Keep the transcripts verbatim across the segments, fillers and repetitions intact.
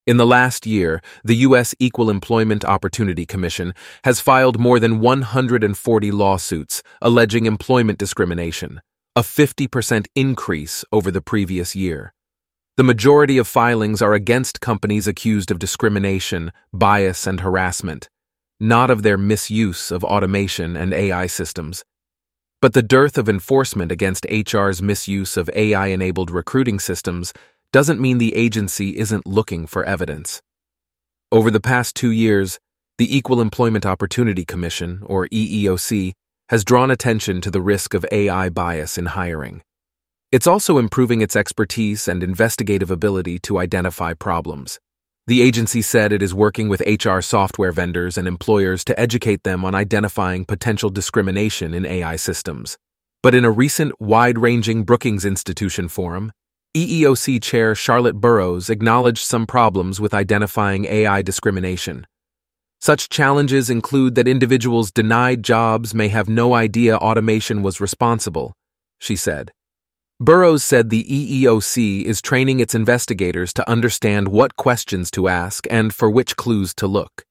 In the last year, the U S Equal Employment Opportunity Commission has filed more than one hundred forty lawsuits alleging employment discrimination, a fifty percent increase over the previous year. The majority of filings are against companies accused of discrimination, bias, and harassment, not of their misuse of automation and A I systems. But the dearth of enforcement against H R's misuse of A I-enabled recruiting systems doesn't mean the agency isn't looking for evidence. Over the past two years, the Equal Employment Opportunity Commission, or E E O C, has drawn attention to the risk of A I bias in hiring. It's also improving its expertise and investigative ability to identify problems. The agency said it is working with H R software vendors and employers to educate them on identifying potential discrimination in A I systems. But in a recent wide-ranging Brookings Institution forum, E E O C Chair Charlotte Burrows acknowledged some problems with identifying A I discrimination. Such challenges include that individuals denied jobs may have no idea automation was responsible, she said. Burrows said the E E O C is training its investigators to understand what questions to ask and for which clues to look.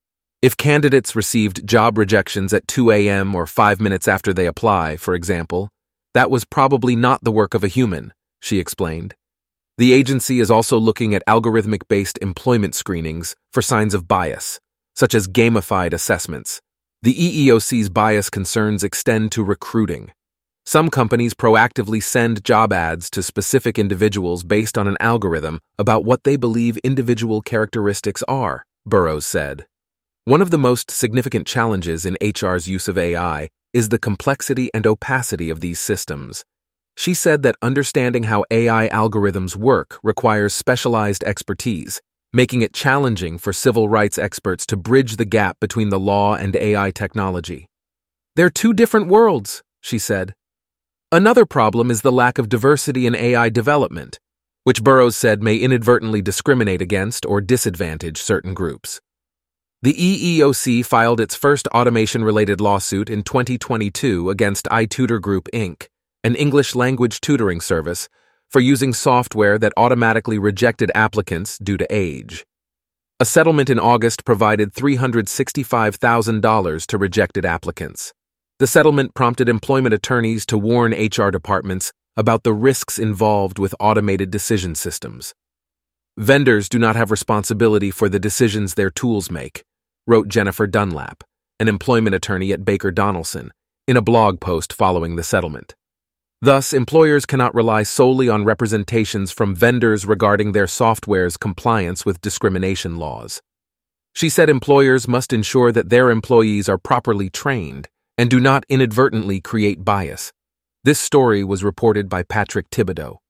If candidates received job rejections at two a m or five minutes after they apply, for example, that was probably not the work of a human, she explained. The agency is also looking at algorithmic-based employment screenings for signs of bias, such as gamified assessments. The E E O C's bias concerns extend to recruiting. Some companies proactively send job ads to specific individuals based on an algorithm about what they believe individual characteristics are, Burrows said. One of the most significant challenges in H R's use of A I is the complexity and opacity of these systems. She said that understanding how A I algorithms work requires specialized expertise, making it challenging for civil rights experts to bridge the gap between the law and A I technology. They're two different worlds, she said. Another problem is the lack of diversity in A I development, which Burrows said may inadvertently discriminate against or disadvantage certain groups. The E E O C filed its first automation-related lawsuit in twenty twenty-two against iTutor Group, Incorporated, an English-language tutoring service, for using software that automatically rejected applicants due to age. A settlement in August provided three hundred sixty-five thousand dollars to rejected applicants. The settlement prompted employment attorneys to warn H R departments about the risks involved with automated decision systems. Vendors do not have responsibility for the decisions their tools make, wrote Jennifer Dunlap, an employment attorney at Baker Donelson, in a blog post following the settlement. Thus, employers cannot rely solely on representations from vendors regarding their software's compliance with discrimination laws. She said employers must ensure that their employees are properly trained and do not inadvertently create bias. This story was reported by Patrick Thibodeau.